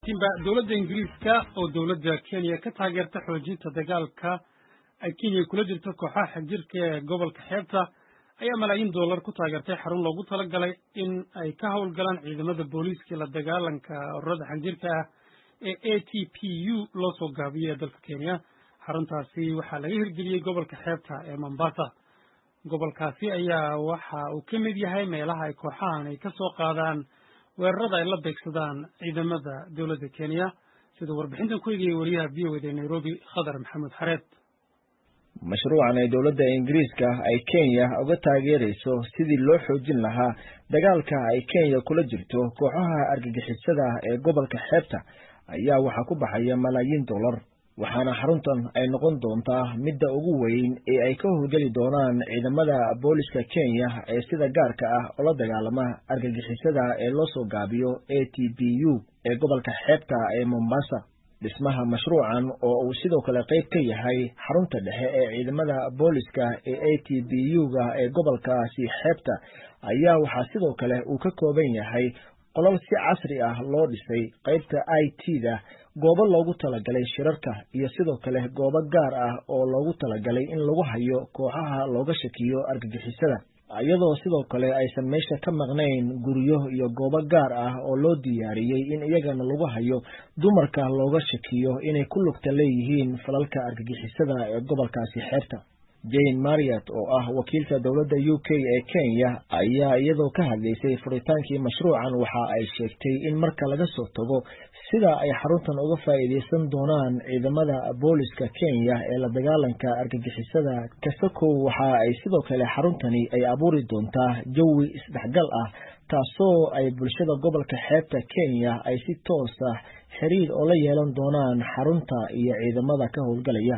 idilkiinba dowladda Ingiriiska oo dowladda Kenya ka taageerta xoojinta dagaalka ay Kenya kula jirto kooxaha xagjirka ee gobolka xeebta ayaa malaayiin dollar ku taageertay xarun loogu talagalay in ay ka howlgalaan ciidamada booliiska la dagaalanka ururada xagjirka ah ee ATPU loo soo gaabiyay dalka Kenya. xaruntaasi waxaa laga hirgeliyay gobolka xeebta ee Mombasa. gobolkaasi ayaa waxa uu ka mid yahay meelaha ay kooxahan ay ka soo qaadaan weerarada ay la beegsadaan ciidamada dowladda Kenya, sida warbixintan ku eegayay wariyaha VOA ee Nairobi Khadar Maxamed Xareed. mashruucan ay dowladda Ingiriiska ay Kenya uga taageerayso sidii loo xoojin lahaa dagaalka ay Kenya kula jirto kooxaha argagixisada ee gobolka xeebta ayaa waxa ku baxaya malaayiin dollar, waxaana xaruntan ay noqon doontaa midda ugu weyn ee ay ka howlgeli doonaan ciidamada booliska Kenya ee sida gaarka ah oo la dagaalama argagixisada ee loo soo gaabiyo ATPU ee gobolka xeebta ee Mombasa. dhismaha mashruucan oo uu sidoo kale qayb ka yahay xarunta dhexe ee ciidamada booliska ee ATPU-ga ee gobolkaasi xeebta ayaa waxaa sidoo kale uu ka kooban yahay qolal si casri ah loo dhisay, qaybta IT-da, goobo loogu talagalay shirarka iyo sidoo kale goobo gaar ah oo loogu talagalay in lagu hayo kooxaha looga shakiyo argagixisada, iyadoo sidoo kale aysan meesha ka maqnayn guryo iyo goobo gaar ah oo loo diyaariyey in iyagana lagu hayo dumarka looga shakiyo inay ku lugta leeyihiin falalka argagixisada ee gobolkaasi xeebta. Jane Marriott oo ah wakiilka dowladda UK ee Kenya ayaa iyadoo ka hadlaysay furitaankii mashruucan waxa ay sheegtay in marka laga soo tago sida ay xaruntan uga faa'iideysan doonaan ciidamada booliska Kenya ee la dagaalanka argagixisada kasakow waxa ay sidoo kale xaruntani ay abuuri doontaa jawi isdhexgal ah taasoo ay bulshada gobolka xeebta Kenya ay si toos ah xiriir oo la yeelan doonaan xarunta iyo ciidamada ka howlgalaya.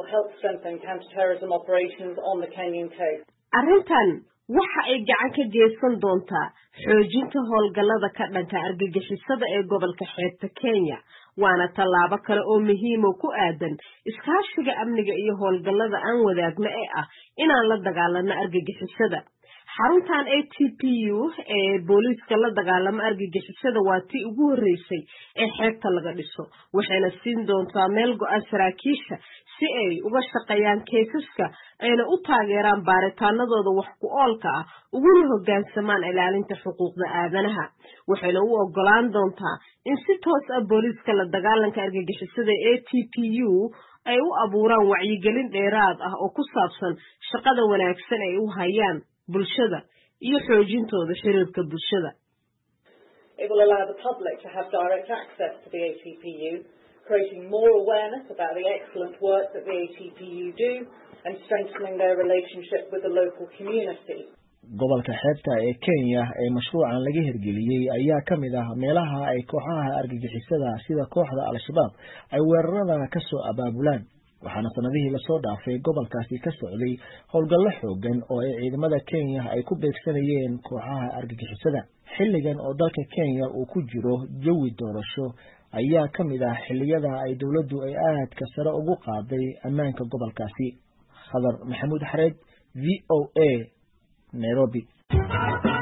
arrintan waxa ay gacan ka geysan doontaa xoojinta howlgallada ka dhanka argagixisada ee gobolka xeebta Kenya, waana tallaabo kale oo muhiim ku aadan iskaashiga amniga iyo howlgallada aan wadaagno ee ah inaan la dagaalano argagixisada. xaruntan ATPU ee booliiska la dagaalama argagixisada waa tii ugu horeysay ee xeebta laga dhiso, waxayna siin doontaa meel go'an saraakiisha si ay uga shaqeeyaan kaysaska ayna u taageeraan baaritaanadooda wax ku oolka ah uguna hoggaansamaan ilaalinta xuquuqda aadanaha. waxayna u ogolaan doontaa in si toos ah booliiska la dagaalanka argagixisada ATPU ay u abuuraan wacyigelin dheeraad ah oo ku saabsan shaqada wanaagsan ay u hayaan bulshada iyo xoojintooda xiriirka bulshada. It will allow the public to have direct access to the ATPU, creating more awareness about the excellent work that the ATPU do and strengthening their relationship with the local community. gobolka xeebta ee Kenya ee mashruucan laga hirgeliyay ayaa ka mid ah meelaha ay kooxaha argagixisada sida kooxda Al-Shabaab ay weerarada ka soo abaabulaan, waxaana sanadihii la soo dhaafay gobolkaasi ka socday howlgallo xoogan oo ay ciidamada Kenya ay ku beegsanayeen kooxaha argagixisada. xilligan oo dalka Kenya uu ku jiro jawi doorasho ayaa ka mid ah xilliyada ay dowladdu ay aadka sare ugu qaaday ammaanka gobolkaasi. Khadar Maxamed Xareed, VOA, Nairobi.